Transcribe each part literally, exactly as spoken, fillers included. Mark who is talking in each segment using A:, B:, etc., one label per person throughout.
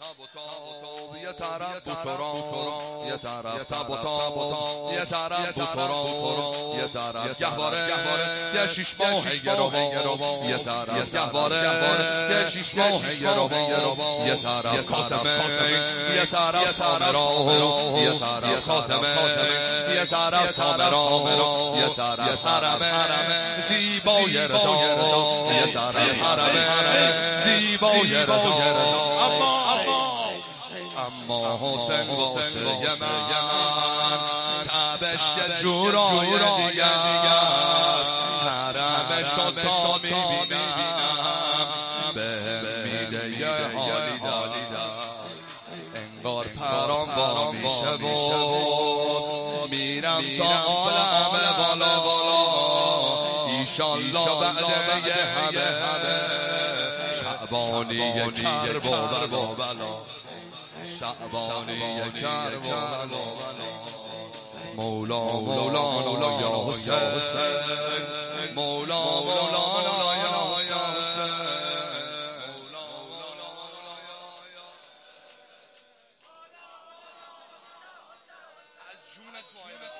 A: یه طرف بوتوران یه طرف تابوتان یه طرف بوتوران یه طرف گهواره یه شیش ماه گروان یه طرف گهواره یه شیش ماه گروان یه طرف قاسمه یه طرف سامرا یه طرف قاسمه یه طرف سامرا یه طرف حرمه زیبای رضا یه طرف حرمه زیبای رضا اما اما حسین واسه من تبش جورای دیگه است حرمش رو تا میبینم به میده یه حالی دست انگار پرام با میشه بود میرم تا عالم بالا ایشالله بعد یه همه شعبانی کرب و بلا شعبانی کرب و بلا مولا مولانا یا حسین مولا مولانا یا حسین از جونت فایده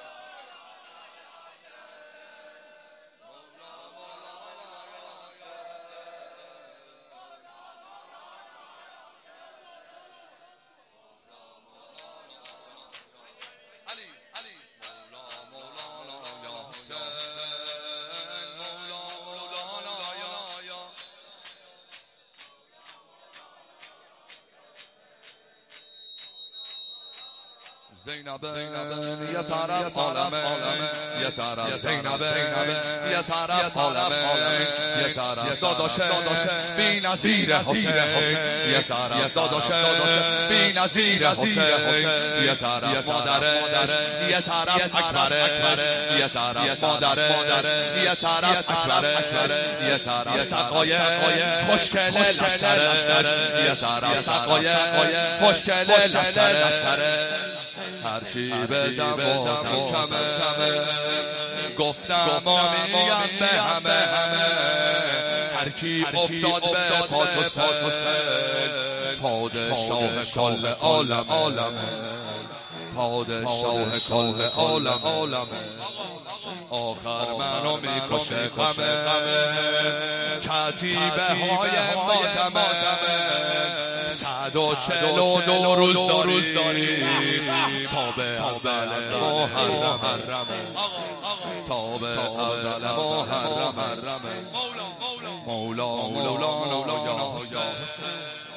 A: زینب یه طرف عالمه یه طرف زینب یه طرف عالمه یه طرف داداشه بی نظیر حسین یه طرف داداشه بی نظیر حسین یه طرف مادره یه طرف اکبره یه طرف مادره یه طرف اکبره یه طرف سقای خوشگل لشکره یه طرف سقای خوشگل لشکره هرچی بزن بازم کمه گفتم ما میگم به همه هر کی افتاد به پات و سل پادشاه کل عالم پادشاه کل عالم آخر منو میکشه غمه کتیبه های ماتمه صد و چل و دو روز داری تا به اول محرمه تا به اول محرمه مولا مولانا یا حسین